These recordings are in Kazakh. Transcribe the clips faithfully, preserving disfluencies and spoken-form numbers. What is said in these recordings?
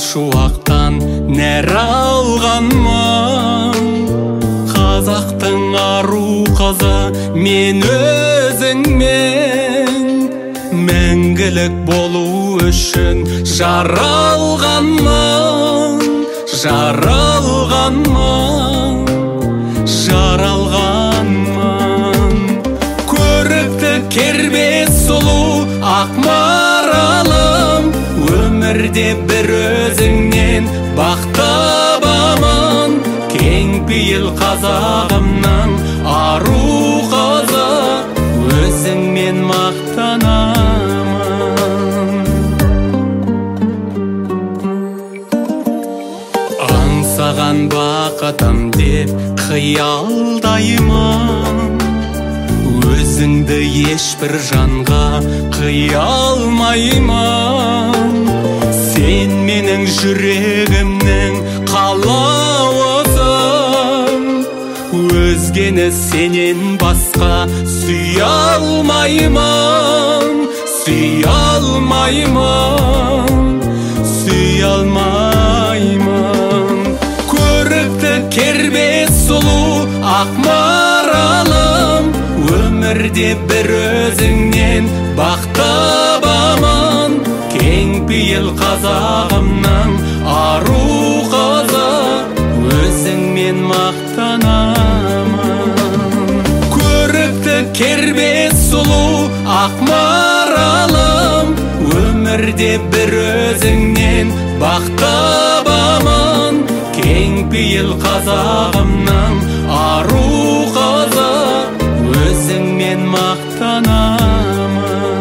шуақтан нәр алғанмын. Қазақтың ару қызы мен өзіңмен мәңгілік болу үшін жаралғанмын, жаралғанмын, жаралғанмын. Көрікті кербез сұлу ақ маралым, өмірде бір өзіңнен бақ табамын. Кең пейіл қазағымның ару қызы, өзіңмен мақтанамын. Аңсаған бақытым деп қиялдаймын, өзіңді ешбір жанға қия алмаймын. Сен менің жүрегімнің қалауысың, өзгені сенен басқа сүйе алмаймын, сүйе алмаймын, сүйе алмаймын. Көрікті кербез сұлу ақ маралым, өмірде бір өзіңнен бақ табамын. Кең пейіл қазағымның ару қызы, өзіңмен мақтанамын. Көрікті кербез сұлу ақ маралым, өмірде бір өзіңнен бақ табамын. Кең пейіл қазағымның ару қызы, өзіңмен мақтанамын.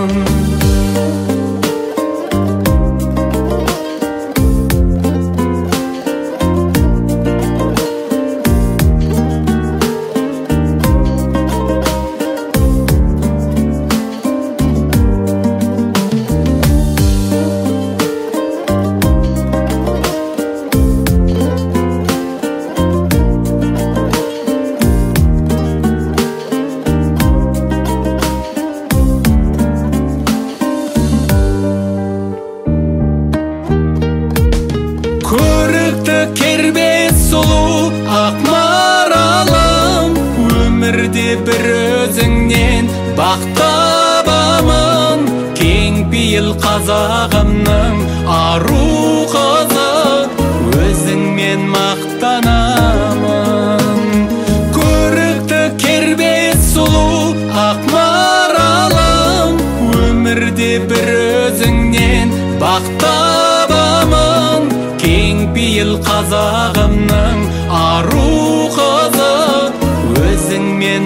Көрікті кербез сұлу ақ маралым, өмірде бір өзіңнен бақ табамын. Кең пейіл қазағымның ару қызы, өзіңмен мақтанамын. Көрікті кербез сұлу ақ маралым, өмірде бір өзіңнен бақ табамын. Кең пейіл қазағымның ару қызы, өзіңмен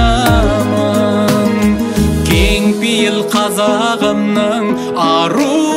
мақтанамын. Кең пейіл қазағымның ару